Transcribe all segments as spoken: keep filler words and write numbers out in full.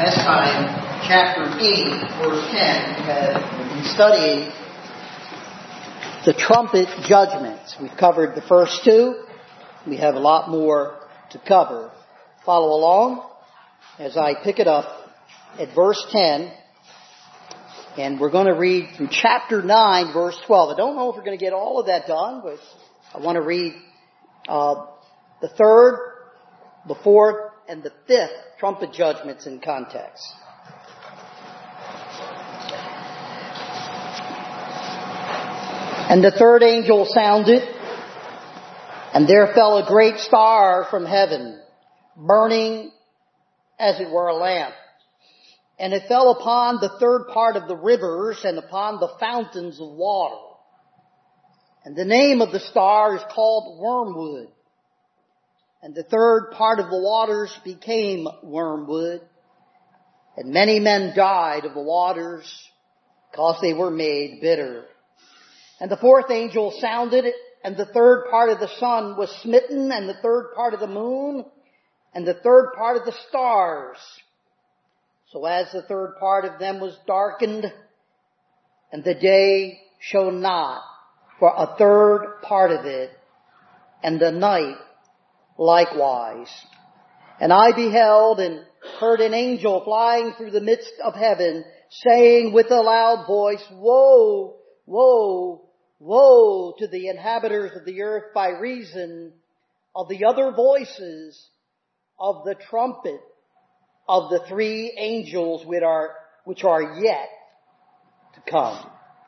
Last time, chapter eight, verse ten, we have been studying the trumpet judgments. We've covered the first two. We have a lot more to cover. Follow along as I pick it up at verse ten. And we're going to read through chapter nine, verse twelve. I don't know if we're going to get all of that done, but I want to read uh, the third, the fourth, and the fifth trumpet judgments in context. And the third angel sounded, and there fell a great star from heaven, burning as it were a lamp. And it fell upon the third part of the rivers and upon the fountains of water. And the name of the star is called Wormwood. And the third part of the waters became wormwood. And many men died of the waters because they were made bitter. And the fourth angel sounded, and the third part of the sun was smitten, and the third part of the moon, and the third part of the stars. So as the third part of them was darkened, and the day shone not for a third part of it, and the night likewise. And I beheld and heard an angel flying through the midst of heaven, saying with a loud voice, Woe, woe, woe to the inhabitants of the earth by reason of the other voices of the trumpet of the three angels which are, which are yet to come.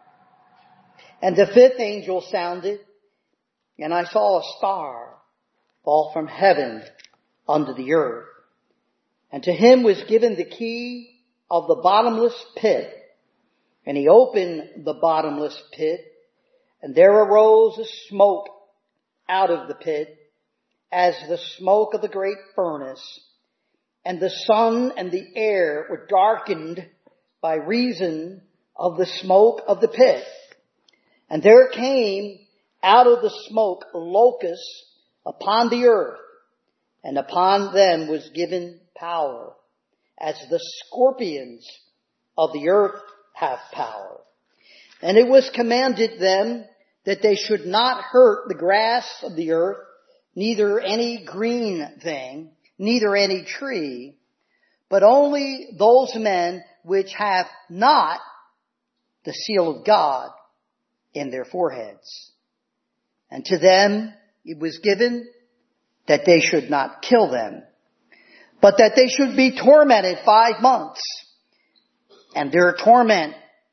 And the fifth angel sounded, and I saw a star fall from heaven unto the earth. And to him was given the key of the bottomless pit. And he opened the bottomless pit, and there arose a smoke out of the pit, as the smoke of the great furnace. And the sun and the air were darkened by reason of the smoke of the pit. And there came out of the smoke locusts upon the earth, and upon them was given power, as the scorpions of the earth have power. And it was commanded them that they should not hurt the grass of the earth, neither any green thing, neither any tree, but only those men which have not the seal of God in their foreheads. And to them it was given that they should not kill them, but that they should be tormented five months. And their torment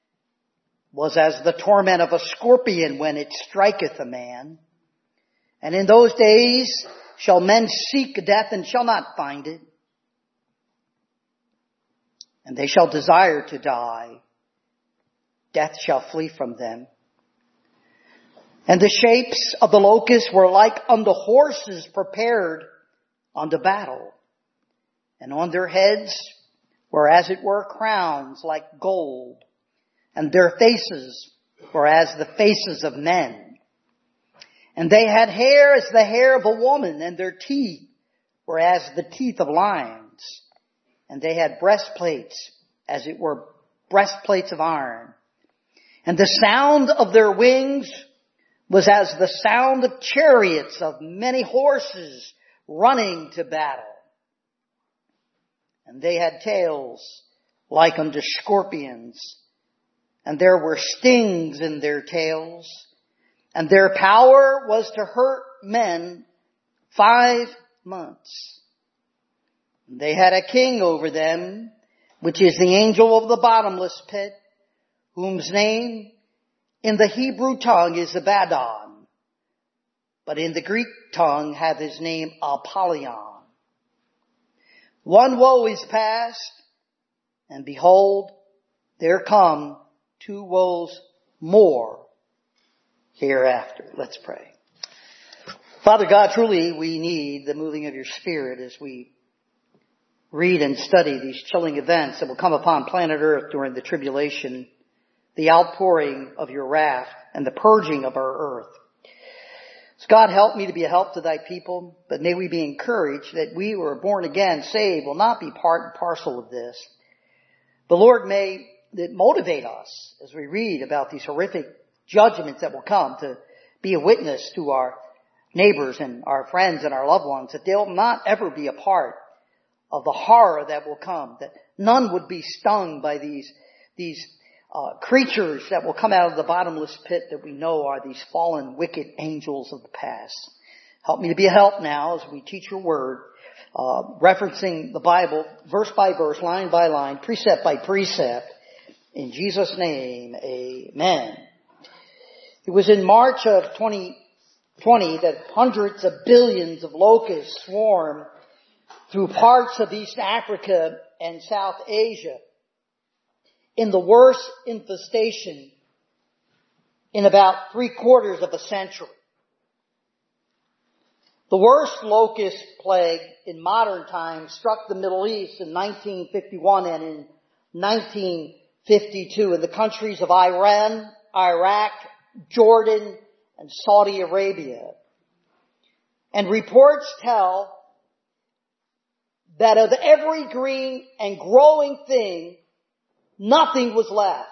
was as the torment of a scorpion when it striketh a man. And in those days shall men seek death and shall not find it. And they shall desire to die. Death shall flee from them. And the shapes of the locusts were like unto horses prepared unto battle. And on their heads were as it were crowns like gold. And their faces were as the faces of men. And they had hair as the hair of a woman, and their teeth were as the teeth of lions. And they had breastplates as it were breastplates of iron. And the sound of their wings was as the sound of chariots of many horses running to battle. And they had tails like unto scorpions, and there were stings in their tails, and their power was to hurt men five months. And they had a king over them, which is the angel of the bottomless pit, whose name in the Hebrew tongue is Abaddon, but in the Greek tongue hath his name Apollyon. One woe is past, and behold, there come two woes more hereafter. Let's pray. Father God, truly we need the moving of your Spirit as we read and study these chilling events that will come upon planet Earth during the tribulation, the outpouring of your wrath and the purging of our earth. So God, help me to be a help to thy people, but may we be encouraged that we who are born again, saved, will not be part and parcel of this. The Lord, may it motivate us as we read about these horrific judgments that will come, to be a witness to our neighbors and our friends and our loved ones, that they'll not ever be a part of the horror that will come, that none would be stung by these, these uh, creatures that will come out of the bottomless pit that we know are these fallen, wicked angels of the past. Help me to be a help now as we teach your word, uh, referencing the Bible, verse by verse, line by line, precept by precept. In Jesus' name, amen. It was in March of twenty twenty that hundreds of billions of locusts swarmed through parts of East Africa and South Asia in the worst infestation in about three quarters of a century. The worst locust plague in modern times struck the Middle East in nineteen fifty-one and in nineteen fifty-two in the countries of Iran, Iraq, Jordan, and Saudi Arabia. And reports tell that of every green and growing thing, nothing was left.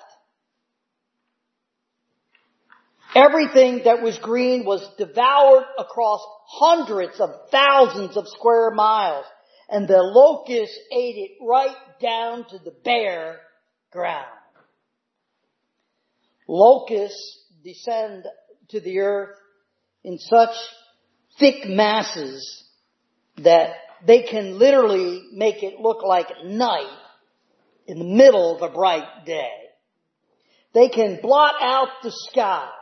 Everything that was green was devoured across hundreds of thousands of square miles, and the locusts ate it right down to the bare ground. Locusts descend to the earth in such thick masses that they can literally make it look like night in the middle of a bright day. They can blot out the sky.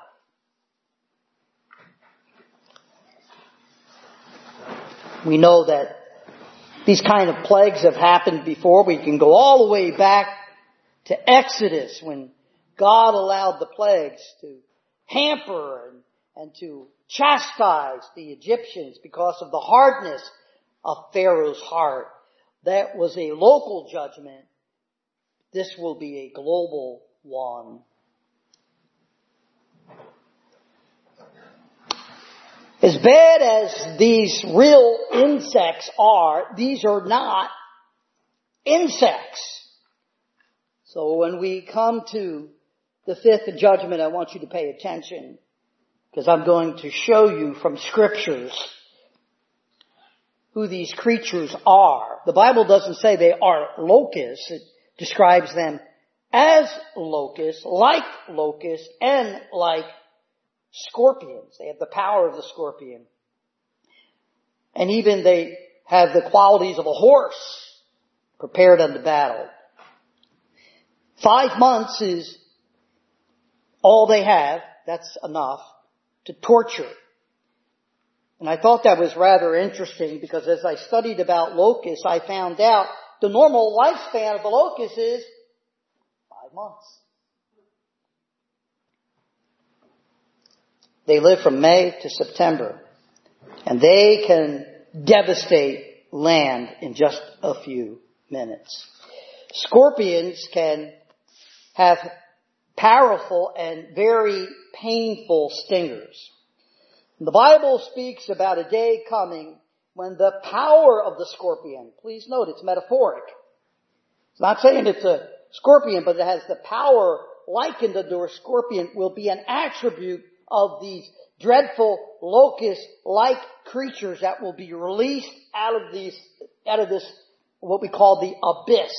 We know that these kind of plagues have happened before. We can go all the way back to Exodus, when God allowed the plagues to hamper and, and to chastise the Egyptians because of the hardness of Pharaoh's heart. That was a local judgment. This will be a global one. As bad as these real insects are, these are not insects. So when we come to the fifth judgment, I want you to pay attention, because I'm going to show you from scriptures who these creatures are. The Bible doesn't say they are locusts. It describes them as locusts, like locusts, and like scorpions. They have the power of the scorpion. And even they have the qualities of a horse, prepared unto battle. Five months is all they have. That's enough to torture. And I thought that was rather interesting, because as I studied about locusts, I found out the normal lifespan of the locust is five months. They live from May to September, and they can devastate land in just a few minutes. Scorpions can have powerful and very painful stingers. The Bible speaks about a day coming when the power of the scorpion, please note it's metaphoric. It's not saying it's a scorpion, but it has the power likened to a scorpion, will be an attribute of these dreadful locust-like creatures that will be released out of these, out of this, what we call the abyss.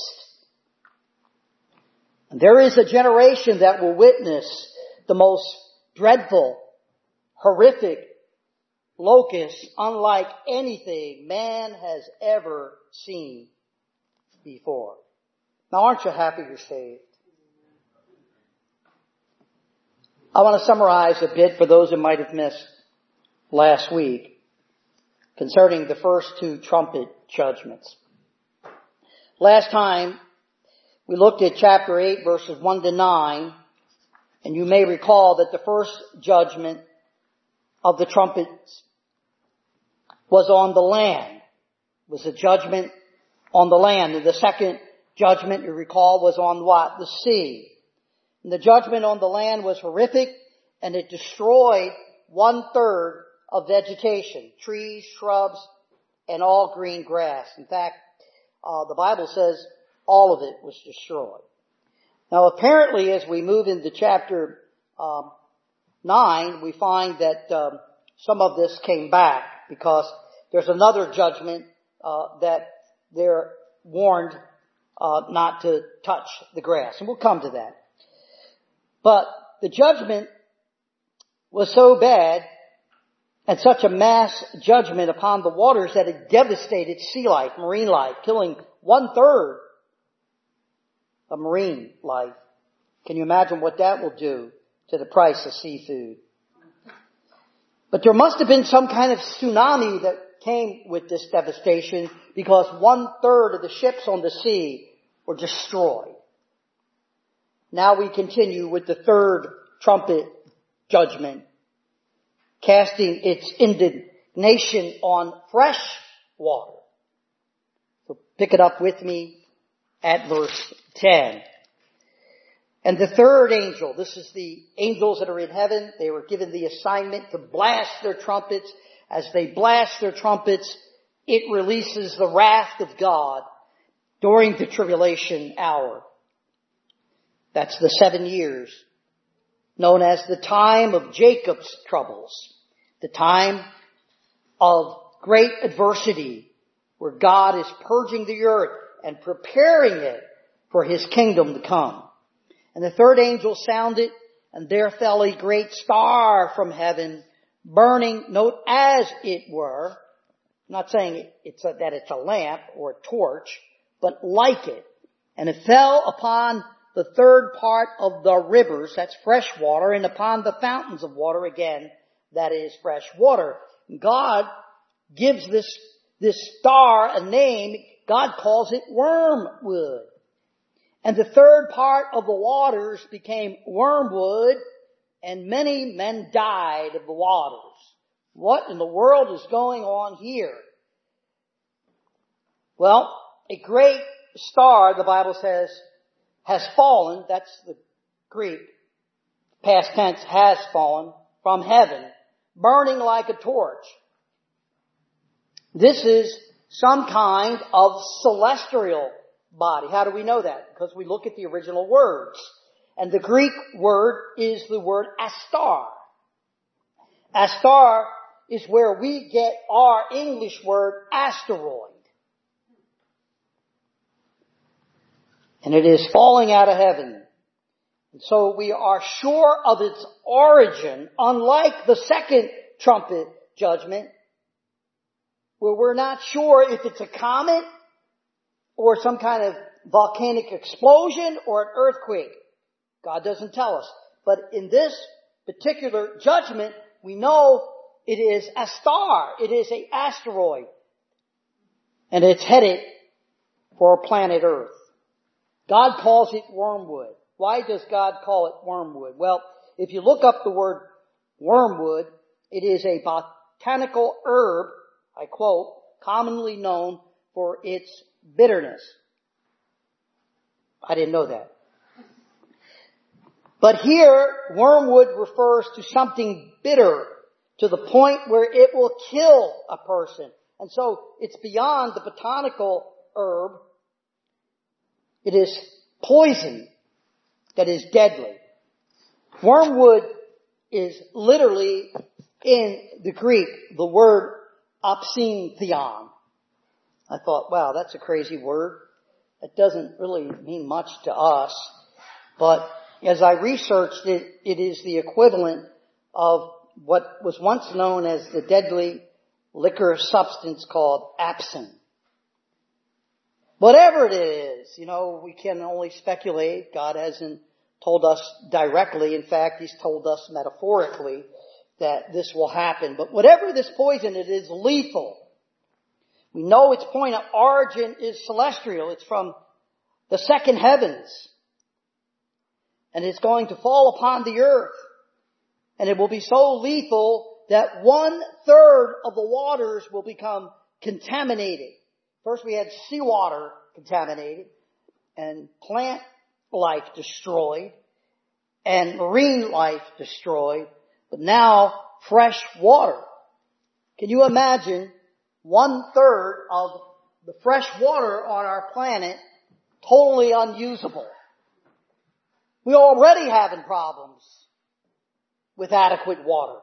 And there is a generation that will witness the most dreadful, horrific locusts unlike anything man has ever seen before. Now, aren't you happy you're saved? I want to summarize a bit for those who might have missed last week concerning the first two trumpet judgments. Last time, we looked at chapter eight, verses one to nine, and you may recall that the first judgment of the trumpets was on the land. It was a judgment on the land. And the second judgment, you recall, was on what? The sea. And the judgment on the land was horrific, and it destroyed one third of vegetation, trees, shrubs, and all green grass. In fact, uh, the Bible says all of it was destroyed. Now apparently as we move into chapter um, nine, we find that um, some of this came back because there's another judgment uh, that they're warned uh, not to touch the grass. And we'll come to that. But the judgment was so bad and such a mass judgment upon the waters that it devastated sea life, marine life, killing one third of marine life. Can you imagine what that will do to the price of seafood? But there must have been some kind of tsunami that came with this devastation because one third of the ships on the sea were destroyed. Now we continue with the third trumpet judgment, casting its indignation on fresh water. So pick it up with me at verse ten. And the third angel, this is the angels that are in heaven, they were given the assignment to blast their trumpets. As they blast their trumpets, it releases the wrath of God during the tribulation hour. That's the seven years, known as the time of Jacob's troubles, the time of great adversity, where God is purging the earth and preparing it for His kingdom to come. And the third angel sounded, and there fell a great star from heaven, burning, note, as it were. I'm not saying it's a, that it's a lamp or a torch, but like it. And it fell upon the third part of the rivers, that's fresh water, and upon the fountains of water again, that is fresh water. God gives this, this star a name. God calls it wormwood. And the third part of the waters became wormwood, and many men died of the waters. What in the world is going on here? Well, a great star, the Bible says, has fallen. That's the Greek. Past tense, has fallen from heaven, burning like a torch. This is some kind of celestial body. How do we know that? Because we look at the original words. And the Greek word is the word astar. Astar is where we get our English word asteroid. And it is falling out of heaven. And so we are sure of its origin, unlike the second trumpet judgment, where we're not sure if it's a comet or some kind of volcanic explosion or an earthquake. God doesn't tell us. But in this particular judgment, we know it is a star. It is an asteroid. And it's headed for planet Earth. God calls it wormwood. Why does God call it wormwood? Well, if you look up the word wormwood, it is a botanical herb, I quote, commonly known for its bitterness. I didn't know that. But here, wormwood refers to something bitter to the point where it will kill a person. And so it's beyond the botanical herb. It is poison that is deadly. Wormwood is literally, in the Greek, the word opsyntheon. I thought, wow, that's a crazy word. It doesn't really mean much to us. But as I researched it, it is the equivalent of what was once known as the deadly liquor substance called absinthe. Whatever it is, you know, we can only speculate. God hasn't told us directly. In fact, He's told us metaphorically that this will happen. But whatever this poison, it is lethal. We know its point of origin is celestial. It's from the second heavens. And it's going to fall upon the earth. And it will be so lethal that one third of the waters will become contaminated. First we had seawater contaminated and plant life destroyed and marine life destroyed. But now fresh water Can you imagine one third of the fresh water on our planet totally unusable? We're already having problems with adequate water.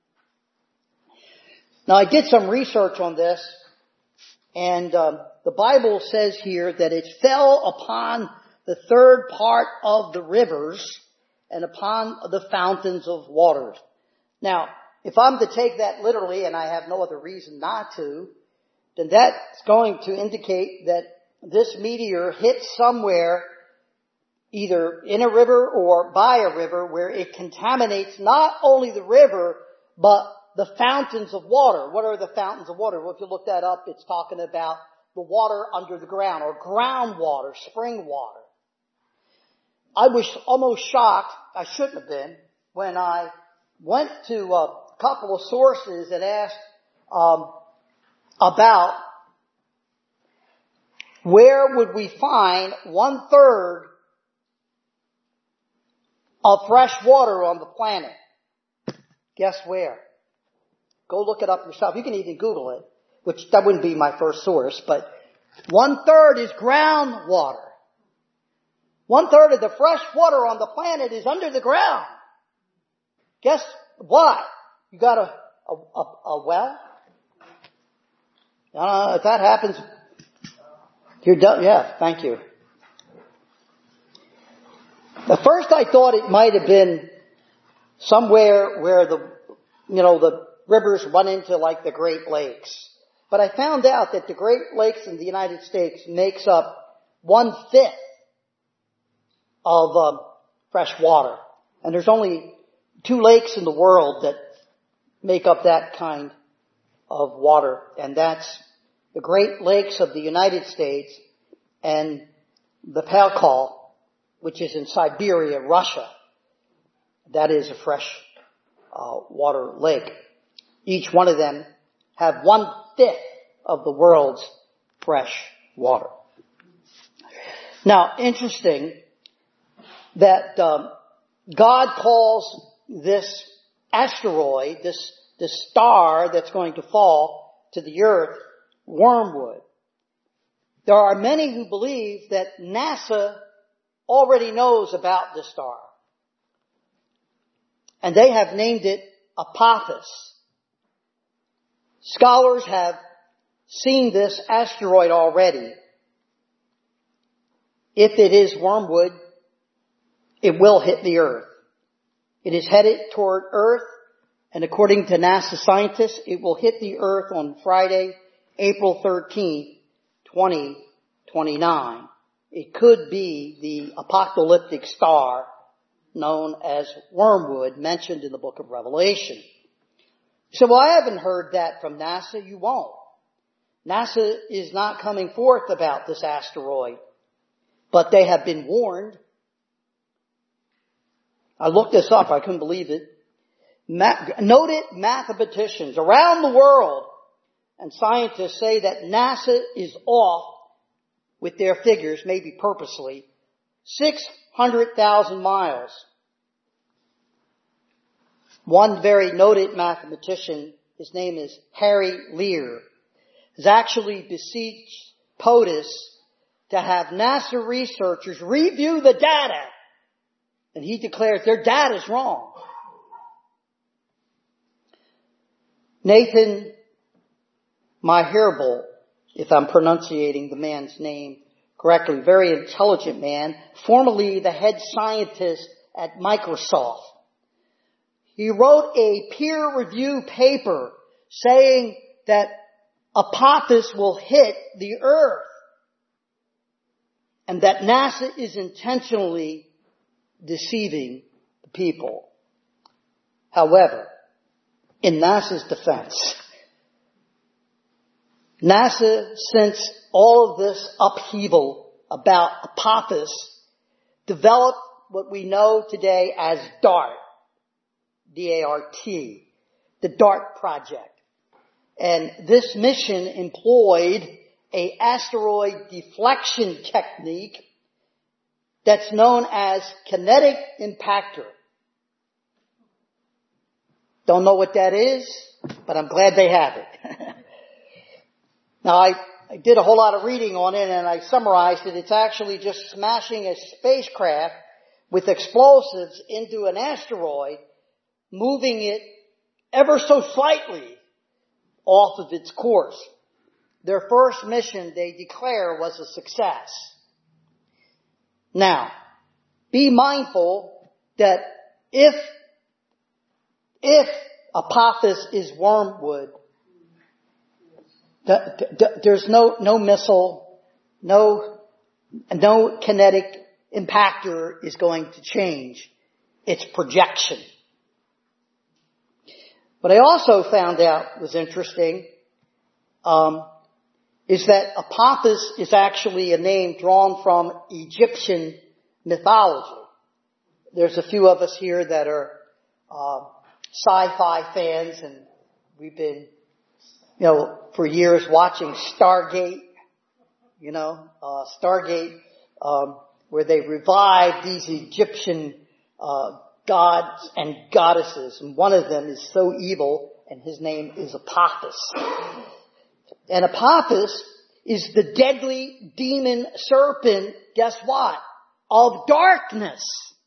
Now, I did some research on this, and um, the Bible says here that it fell upon the third part of the rivers and upon the fountains of waters. Now, if I'm to take that literally, and I have no other reason not to, then that's going to indicate that this meteor hit somewhere, either in a river or by a river, where it contaminates not only the river, but the fountains of water. What are the fountains of water? Well, if you look that up, it's talking about the water under the ground, or groundwater, spring water. I was almost shocked, I shouldn't have been, when I went to a couple of sources and asked um, about where would we find one third of fresh water on the planet. Guess where? Go look it up yourself. You can even Google it, which that wouldn't be my first source, but one third is groundwater. One third of the fresh water on the planet is under the ground. Guess what? You got a, a, a, a well? Uh, if that happens, you're done. Yeah, thank you. At first I thought it might have been somewhere where the, you know, the rivers run into like the Great Lakes. But I found out that the Great Lakes in the United States makes up one fifth of um, fresh water. And there's only two lakes in the world that make up that kind of water. And that's the Great Lakes of the United States and the Baikal, which is in Siberia, Russia. That is a fresh uh, water lake. Each one of them have one fifth of the world's fresh water. Now, interesting that um, God calls this asteroid, this, this star that's going to fall to the earth, wormwood. There are many who believe that NASA already knows about this star. And they have named it Apophis. Scholars have seen this asteroid already. If it is wormwood, it will hit the earth. It is headed toward Earth, and according to NASA scientists, it will hit the earth on Friday, April thirteenth, twenty twenty-nine. It could be the apocalyptic star known as wormwood mentioned in the book of Revelation. So, well, I haven't heard that from NASA. You won't. NASA is not coming forth about this asteroid, but they have been warned. I looked this up. I couldn't believe it. Ma- noted mathematicians around the world and scientists say that NASA is off with their figures, maybe purposely, six hundred thousand miles. One very noted mathematician, his name is Harry Lear, has actually beseeched POTUS to have NASA researchers review the data. And he declares their data is wrong. Nathan Myhrvold, if I'm pronouncing the man's name correctly, very intelligent man, formerly the head scientist at Microsoft. He wrote a peer-reviewed paper saying that Apophis will hit the earth and that NASA is intentionally deceiving the people. However, in NASA's defense, NASA, since all of this upheaval about Apophis, developed what we know today as DART, D A R T, the DART project. And this mission employed a asteroid deflection technique that's known as kinetic impactor. Don't know what that is? but I'm glad they have it. Now, I, I did a whole lot of reading on it, and I summarized it. It's actually just smashing a spacecraft with explosives into an asteroid, moving it ever so slightly off of its course. Their first mission, they declare, was a success. Now, be mindful that if, if Apophis is wormwood, the, the, there's no, no missile, no, no kinetic impactor is going to change its projection. What I also found out was interesting, um, is that Apophis is actually a name drawn from Egyptian mythology. There's a few of us here that are uh, sci-fi fans, and we've been, you know, for years watching Stargate, you know, uh, Stargate, um, where they revived these Egyptian uh, gods and goddesses, and one of them is so evil, and his name is Apophis. And Apophis is the deadly demon serpent, guess what? Of darkness.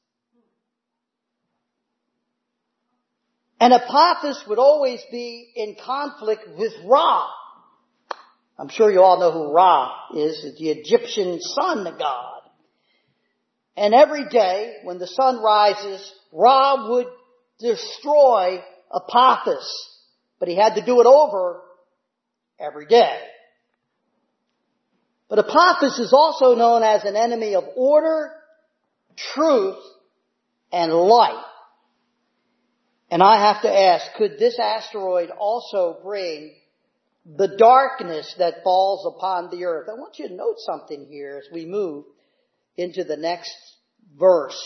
And Apophis would always be in conflict with Ra. I'm sure you all know who Ra is, the Egyptian sun god. And every day when the sun rises, Ra would destroy Apophis. But he had to do it over every day. But Apophis is also known as an enemy of order, truth, and light. And I have to ask, could this asteroid also bring the darkness that falls upon the earth? I want you to note something here as we move into the next verse.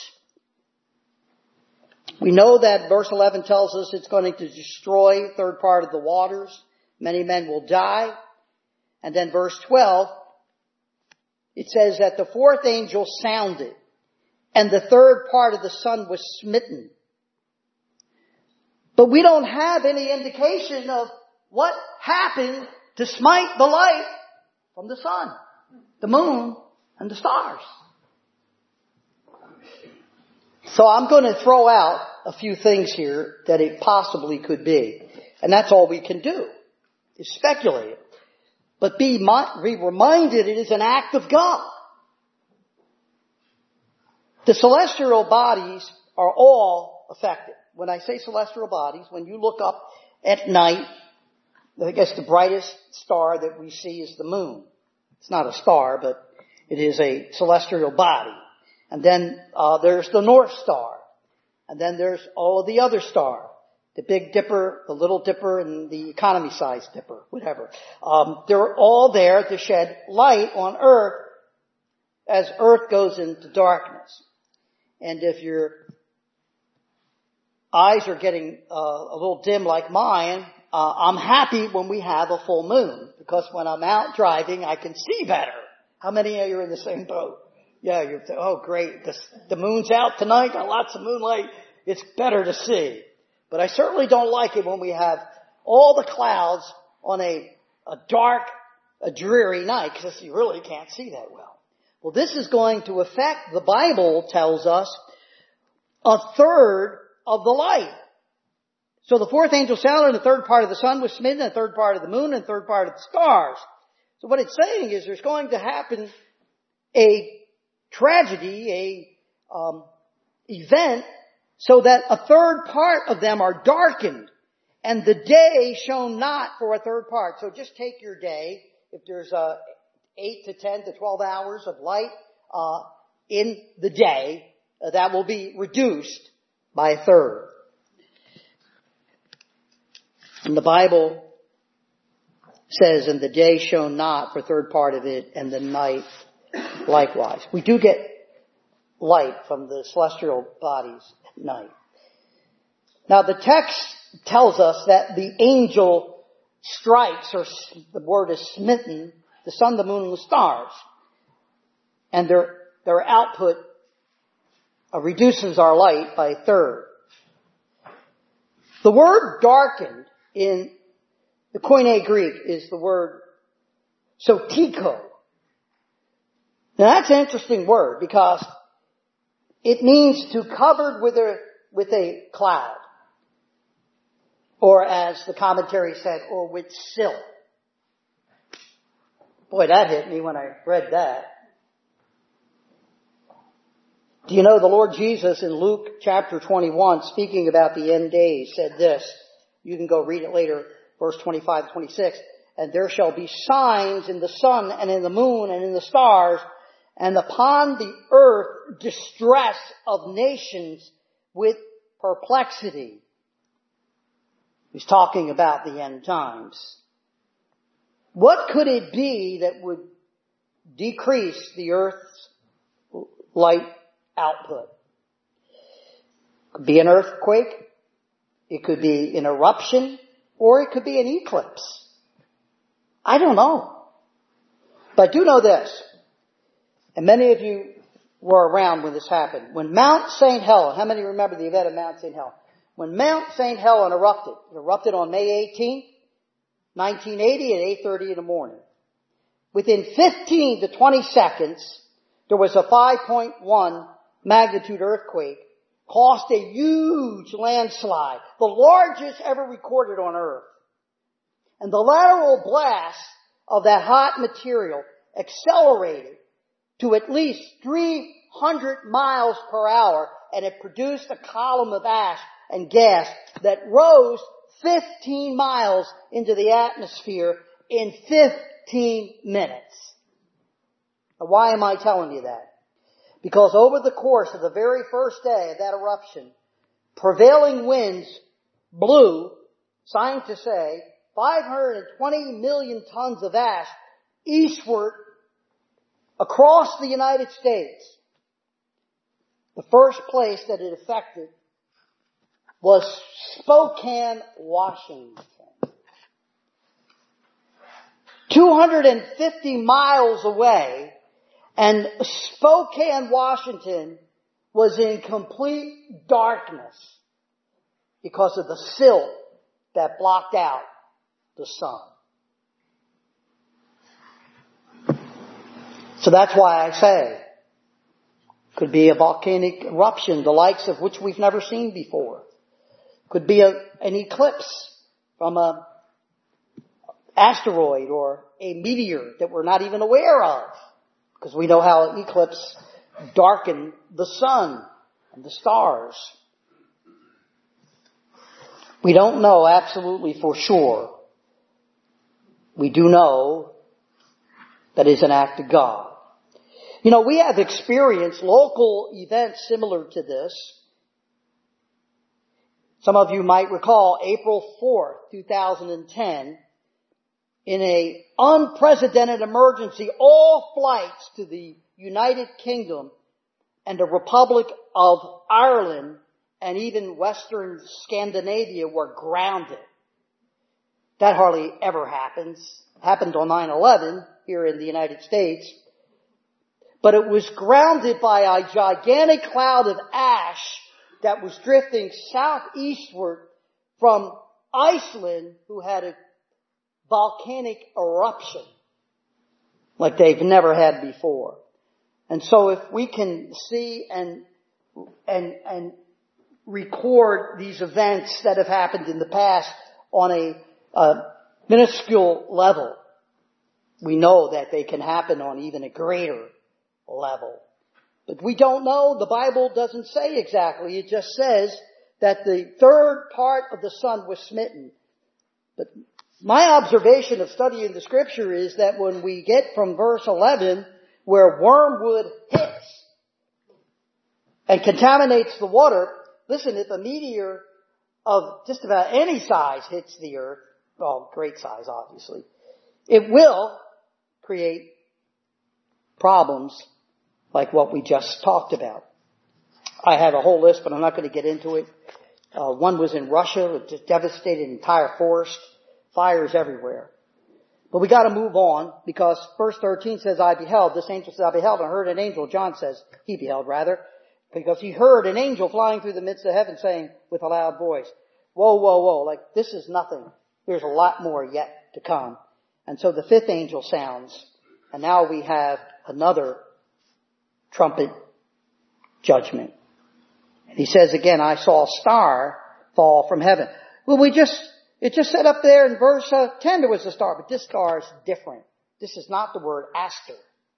We know that verse eleven tells us it's going to destroy the third part of the waters. Many men will die. And then verse twelve, it says that the fourth angel sounded, and the third part of the sun was smitten. But we don't have any indication of what happened to smite the light from the sun, the moon, and the stars. So I'm going to throw out a few things here that it possibly could be. And that's all we can do, is speculate. But be, be reminded it is an act of God. The celestial bodies are all affected. When I say celestial bodies, when you look up at night, I guess the brightest star that we see is the moon. It's not a star, but it is a celestial body. And then uh, there's the North Star. And then there's all of the other stars. The Big Dipper, the Little Dipper, and the economy-sized Dipper, whatever. Um, they're all there to shed light on Earth as Earth goes into darkness. And if your eyes are getting uh, a little dim like mine, uh, I'm happy when we have a full moon, because when I'm out driving, I can see better. How many of you are in the same boat? Yeah, you're, oh great, the, the moon's out tonight, got lots of moonlight, it's better to see. But I certainly don't like it when we have all the clouds on a, a dark, a dreary night, because you really can't see that well. Well, this is going to affect, the Bible tells us, a third of the light. So the fourth angel sounded, and the third part of the sun was smitten, and the third part of the moon, and the third part of the stars. So what it's saying is there's going to happen a tragedy, a um, event, so that a third part of them are darkened, and the day shone not for a third part. So just take your day. If there's uh, eight to ten to twelve hours of light uh, in the day, uh, that will be reduced by a third. And the Bible says, and the day shone not for a third part of it, and the night likewise. We do get light from the celestial bodies at night. Now the text tells us that the angel strikes, or the word is smitten, the sun, the moon, and the stars. And their, their output uh, reduces our light by a third. The word darkened in the Koine Greek is the word sotiko. Now that's an interesting word because it means to covered with a, with a cloud. Or as the commentary said, or with silk. Boy, that hit me when I read that. Do you know the Lord Jesus in Luke chapter twenty-one, speaking about the end days, said this. You can go read it later, verse twenty-five to twenty-six. And there shall be signs in the sun and in the moon and in the stars, and upon the earth distress of nations with perplexity. He's talking about the end times. What could it be that would decrease the earth's light output? It could be an earthquake, it could be an eruption, or it could be an eclipse. I don't know. But I do know this, and many of you were around when this happened. When Mount Saint Helens, how many remember the event of Mount Saint Helens? When Mount Saint Helens erupted, it erupted on May eighteenth, nineteen eighty at eight thirty in the morning. Within fifteen to twenty seconds, there was a five point one magnitude earthquake, caused a huge landslide, the largest ever recorded on Earth. And the lateral blast of that hot material accelerated to at least three hundred miles per hour, and it produced a column of ash and gas that rose fifteen miles into the atmosphere in fifteen minutes. Now, why am I telling you that? Because over the course of the very first day of that eruption, prevailing winds blew, scientists say, five hundred twenty million tons of ash eastward across the United States. The first place that it affected was Spokane, Washington. two hundred fifty miles away, and Spokane, Washington was in complete darkness because of the silt that blocked out the sun. So that's why I say, could be a volcanic eruption, the likes of which we've never seen before. Could be a, an eclipse from a asteroid or a meteor that we're not even aware of. Because we know how an eclipse darkened the sun and the stars. We don't know absolutely for sure. We do know that it's an act of God. You know, we have experienced local events similar to this. Some of you might recall April fourth, two thousand ten, in a unprecedented emergency, all flights to the United Kingdom and the Republic of Ireland and even Western Scandinavia were grounded. That hardly ever happens. It happened on nine eleven here in the United States. But it was grounded by a gigantic cloud of ash that was drifting southeastward from Iceland, who had a volcanic eruption like they've never had before. And so if we can see and and and record these events that have happened in the past on a uh, minuscule level, we know that they can happen on even a greater level. But we don't know. The Bible doesn't say exactly. It just says that the third part of the sun was smitten. But my observation of studying the Scripture is that when we get from verse eleven, where wormwood hits and contaminates the water, listen, if a meteor of just about any size hits the earth, well, great size obviously, it will create problems like what we just talked about. I have a whole list, but I'm not going to get into it. Uh, one was in Russia. It just devastated an entire forest. Fires everywhere. But we got to move on because verse thirteen says, I beheld, this angel says, I beheld and heard an angel. John says, he beheld rather, because he heard an angel flying through the midst of heaven saying with a loud voice, whoa, whoa, whoa, like this is nothing. There's a lot more yet to come. And so the fifth angel sounds, and now we have another trumpet judgment. And he says again, I saw a star fall from heaven. Well, we just, it just said up there in verse uh, ten there was a star, but this star is different. This is not the word aster.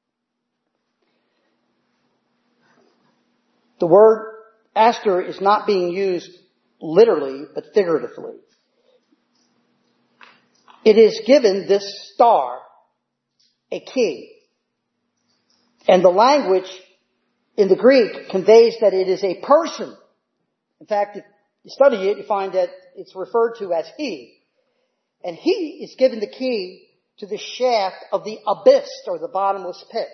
The word aster is not being used literally, but figuratively. It is given this star a key. And the language in the Greek conveys that it is a person. In fact, if you study it, you find that it's referred to as he. And he is given the key to the shaft of the abyss, or the bottomless pit.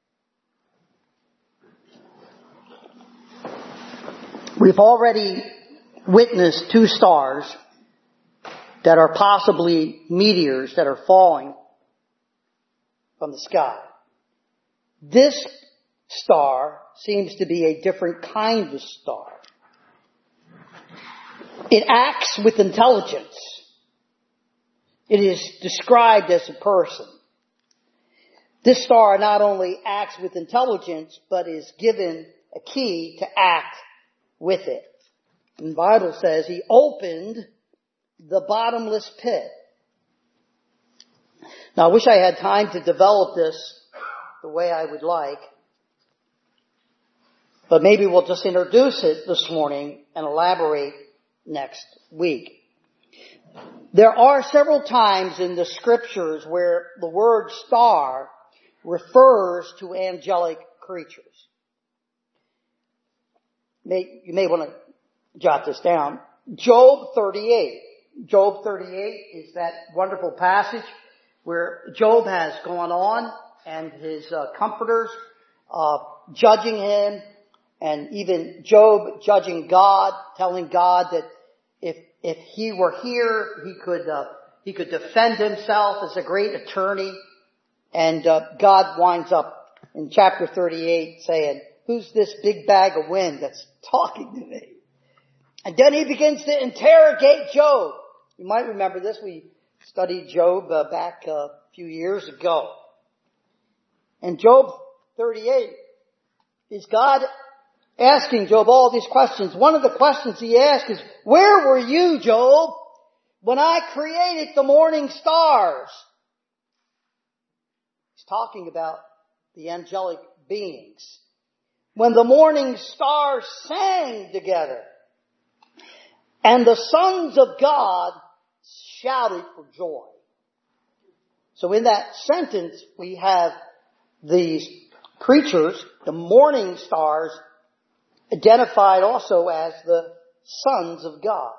We've already witnessed two stars that are possibly meteors that are falling from the sky. This star seems to be a different kind of star. It acts with intelligence. It is described as a person. This star not only acts with intelligence, but is given a key to act with it. And the Bible says he opened the bottomless pit. Now, I wish I had time to develop this the way I would like, but maybe we'll just introduce it this morning and elaborate next week. There are several times in the scriptures where the word star refers to angelic creatures. May, you may want to jot this down. Job thirty-eight. Job thirty-eight is that wonderful passage where Job has gone on and his uh, comforters uh, judging him, and even Job judging God, telling God that if if he were here, he could uh, he could defend himself as a great attorney. And uh, God winds up in chapter thirty-eight saying, "Who's this big bag of wind that's talking to me?" And then he begins to interrogate Job. You might remember this. We studied Job uh, back uh, a few years ago. And Job thirty-eight is God asking Job all these questions. One of the questions he asks is, where were you, Job, when I created the morning stars? He's talking about the angelic beings. When the morning stars sang together, and the sons of God shouted for joy. So in that sentence, we have these creatures, the morning stars, identified also as the sons of God.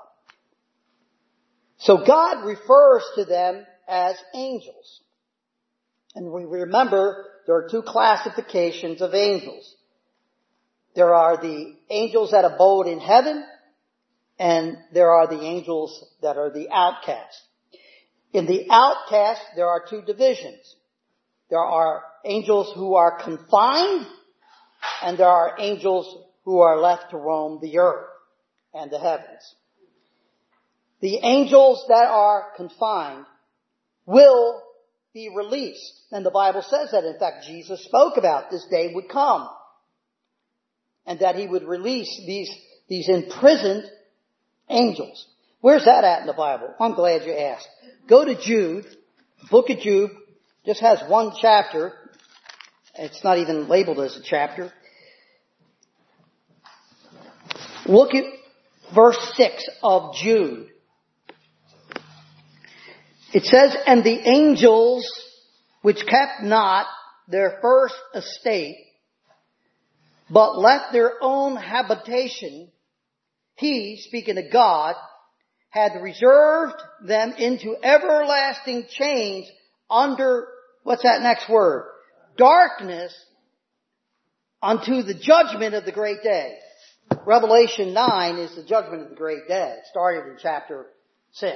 So God refers to them as angels. And we remember there are two classifications of angels. There are the angels that abode in heaven, and there are the angels that are the outcasts. In the outcast, there are two divisions. There are angels who are confined, and there are angels who are left to roam the earth and the heavens. The angels that are confined will be released. And the Bible says that. In fact, Jesus spoke about this day would come, and that he would release these, these imprisoned angels. Where's that at in the Bible? I'm glad you asked. Go to Jude. The book of Jude just has one chapter. It's not even labeled as a chapter. Look at verse six of Jude. It says, and the angels which kept not their first estate, but left their own habitation, he, speaking to God, had reserved them into everlasting chains under, what's that next word? Darkness, unto the judgment of the great day. Revelation nine is the judgment of the great day. It started in chapter six.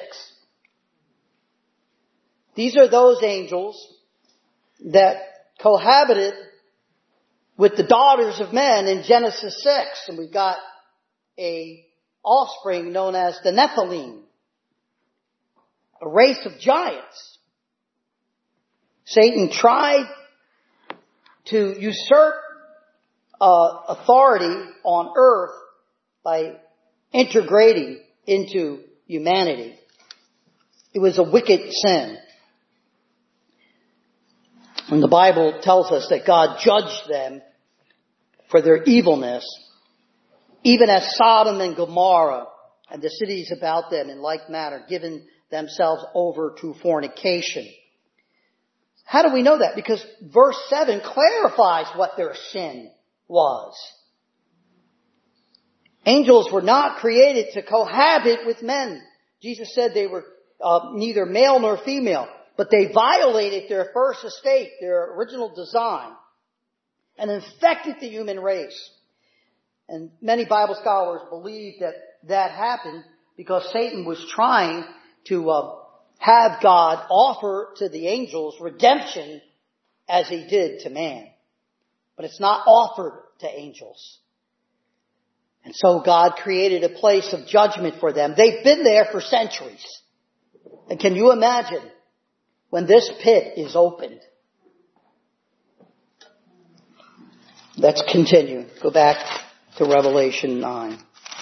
These are those angels that cohabited with the daughters of men in Genesis six. And we've got a offspring known as the Nephilim. a race of giants. Satan tried to usurp uh, authority on earth by integrating into humanity. It was a wicked sin. And the Bible tells us that God judged them for their evilness, even as Sodom and Gomorrah and the cities about them in like manner given themselves over to fornication. How do we know that? Because verse seven clarifies what their sin was. Angels were not created to cohabit with men. Jesus said they were uh, neither male nor female, but they violated their first estate, their original design, and infected the human race. And many Bible scholars believe that that happened because Satan was trying to uh, have God offer to the angels redemption as he did to man. But it's not offered to angels. And so God created a place of judgment for them. They've been there for centuries. And can you imagine when this pit is opened? Let's continue. Go back to Revelation nine.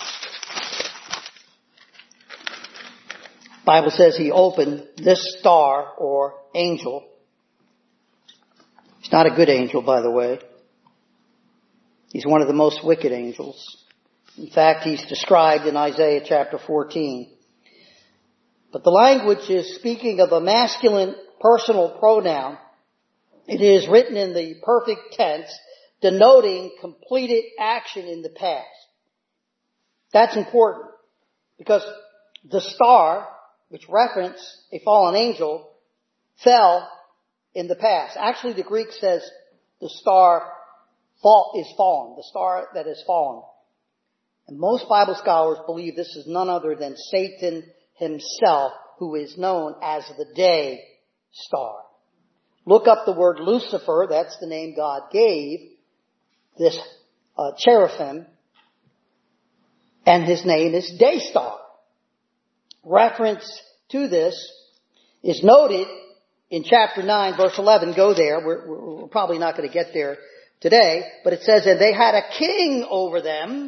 The Bible says he opened this star or angel. He's not a good angel, by the way. He's one of the most wicked angels. In fact, he's described in Isaiah chapter fourteen. But the language is speaking of a masculine personal pronoun. It is written in the perfect tense, denoting completed action in the past. That's important because the star, which referenced a fallen angel, fell in the past. Actually, the Greek says the star fall is fallen, the star that is fallen. And most Bible scholars believe this is none other than Satan himself, who is known as the day star. Look up the word Lucifer, that's the name God gave this uh, cherubim, and his name is day star. Reference to this is noted in chapter nine, verse eleven. Go there. We're, we're, we're probably not going to get there today, but it says, and they had a king over them,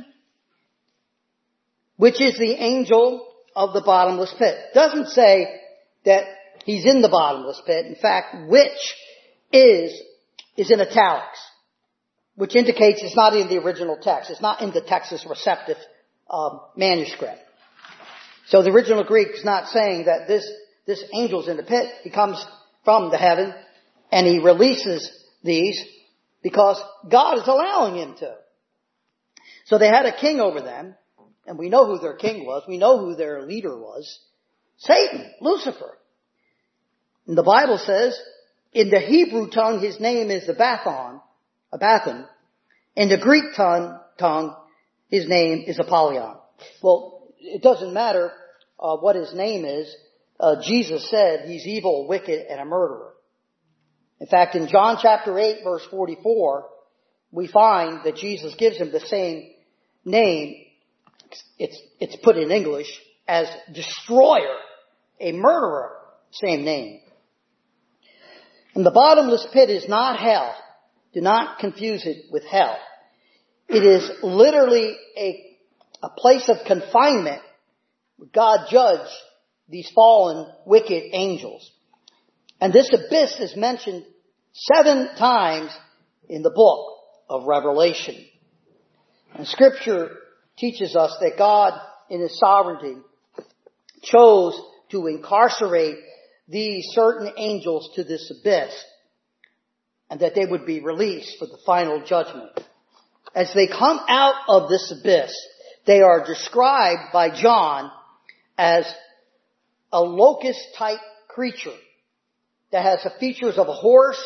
which is the angel of the bottomless pit. Doesn't say that he's in the bottomless pit. In fact, which is, is in italics, which indicates it's not in the original text. It's not in the Texas Receptive um, manuscript. So the original Greek is not saying that this, this angel's in the pit. He comes from the heaven and he releases these because God is allowing him to. So they had a king over them. And we know who their king was. We know who their leader was. Satan, Lucifer. And the Bible says, in the Hebrew tongue, his name is Abaddon, Abaddon. In the Greek tongue, tongue, his name is Apollyon. Well, it doesn't matter uh, what his name is. Uh, Jesus said he's evil, wicked, and a murderer. In fact, in John chapter eight, verse forty-four, we find that Jesus gives him the same name. It's, it's put in English as destroyer, a murderer, same name. And the bottomless pit is not hell. Do not confuse it with hell. It is literally a, a place of confinement where God judged these fallen, wicked angels. And this abyss is mentioned seven times in the book of Revelation. And Scripture teaches us that God, in His sovereignty, chose to incarcerate these certain angels to this abyss, and that they would be released for the final judgment. As they come out of this abyss, they are described by John as a locust-type creature that has the features of a horse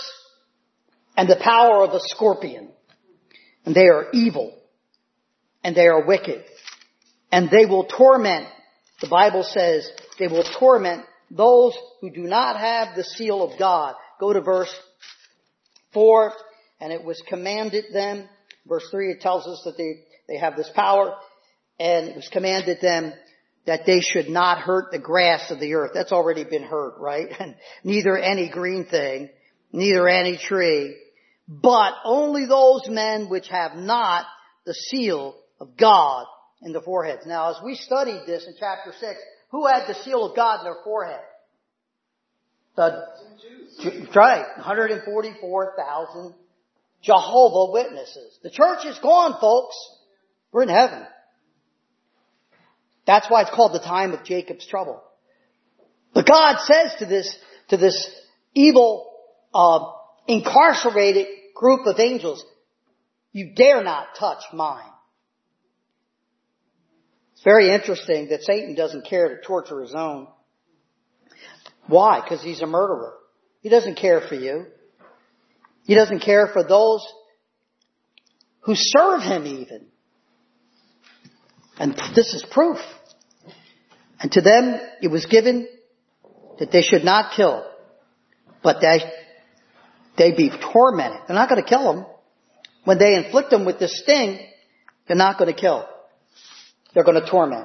and the power of a scorpion. And they are evil. And they are wicked. And they will torment, the Bible says, they will torment those who do not have the seal of God. Go to verse four. And it was commanded them. Verse three, it tells us that they, they have this power. And it was commanded them that they should not hurt the grass of the earth. That's already been hurt, right? And neither any green thing, neither any tree, but only those men which have not the seal of God in their foreheads. Now, as we studied this in chapter six, who had the seal of God in their forehead? The, right, one hundred forty-four thousand Jehovah Witnesses. The church is gone, folks. We're in heaven. That's why it's called the time of Jacob's trouble. But God says to this, to this evil, uh, incarcerated group of angels, you dare not touch mine. It's very interesting that Satan doesn't care to torture his own. Why? Because he's a murderer. He doesn't care for you. He doesn't care for those who serve him even. And this is proof. And to them it was given that they should not kill, but that they be tormented. They're not going to kill them. When they inflict them with this sting, they're not going to kill. They're going to torment.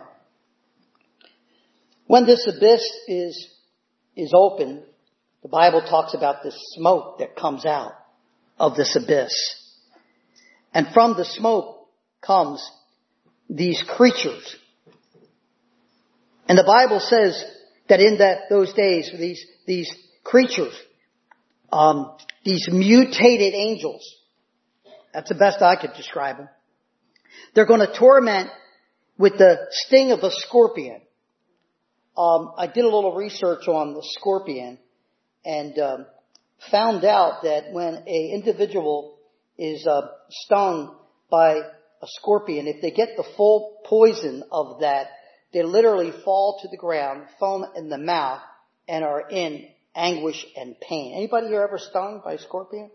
When this abyss is, is open, the Bible talks about this smoke that comes out of this abyss. And from the smoke comes these creatures. And the Bible says that in that those days, these these creatures, um, these mutated angels, that's the best I could describe them. They're going to torment with the sting of a scorpion. Um, I did a little research on the scorpion and um, found out that when a individual is uh, stung by a scorpion, if they get the full poison of that, they literally fall to the ground, foam in the mouth, and are in anguish and pain. Anybody here ever stung by a scorpion?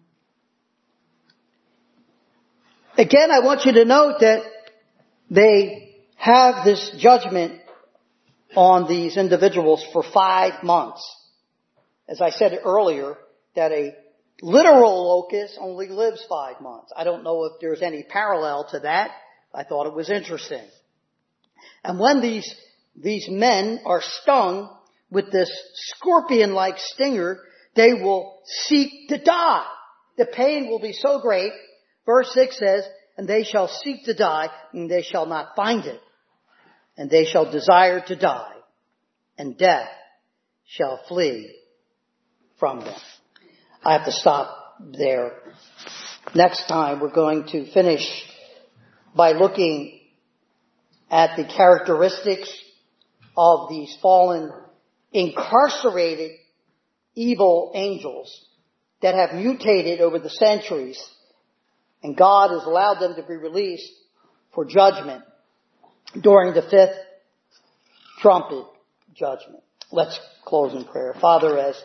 Again, I want you to note that they have this judgment on these individuals for five months. As I said earlier, that a literal locust only lives five months. I don't know if there's any parallel to that. I thought it was interesting. And when these, these men are stung with this scorpion-like stinger, they will seek to die. The pain will be so great. Verse six says, and they shall seek to die, and they shall not find it. And they shall desire to die, and death shall flee from them. I have to stop there. Next time we're going to finish by looking at the characteristics of these fallen, incarcerated, evil angels that have mutated over the centuries, and God has allowed them to be released for judgment during the fifth trumpet judgment. Let's close in prayer. Father, as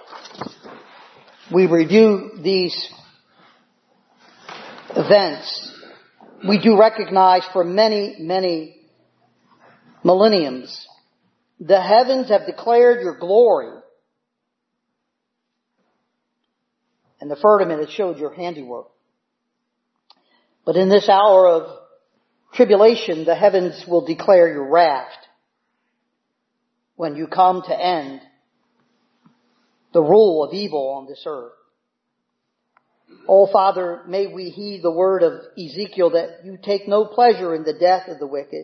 we review these events, we do recognize for many, many millenniums, the heavens have declared your glory, and the firmament has showed your handiwork. But in this hour of tribulation, the heavens will declare your wrath when you come to end the rule of evil on this earth. Oh, Father, may we heed the word of Ezekiel that you take no pleasure in the death of the wicked.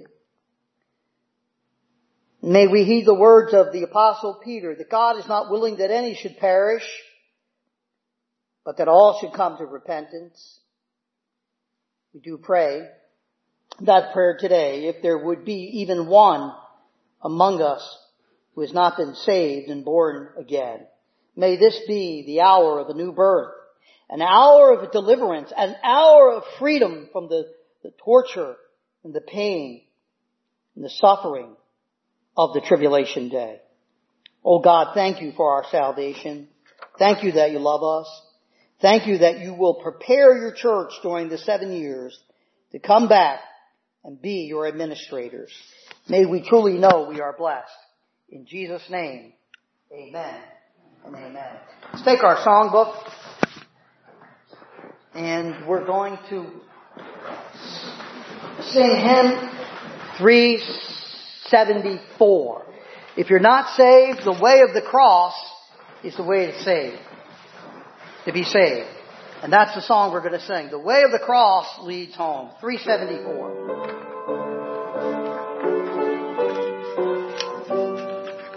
May we heed the words of the Apostle Peter that God is not willing that any should perish, but that all should come to repentance. We do pray that prayer today, if there would be even one among us who has not been saved and born again. May this be the hour of a new birth, an hour of deliverance, an hour of freedom from the, the torture and the pain and the suffering of the tribulation day. Oh God, thank you for our salvation. Thank you that you love us. Thank you that you will prepare your church during the seven years to come back and be your administrators. May we truly know we are blessed. In Jesus' name, amen and amen. Let's take our songbook, and we're going to sing hymn three seventy-four. If you're not saved, the way of the cross is the way to save. To be saved. And that's the song we're going to sing. The way of the cross leads home. three seventy-four.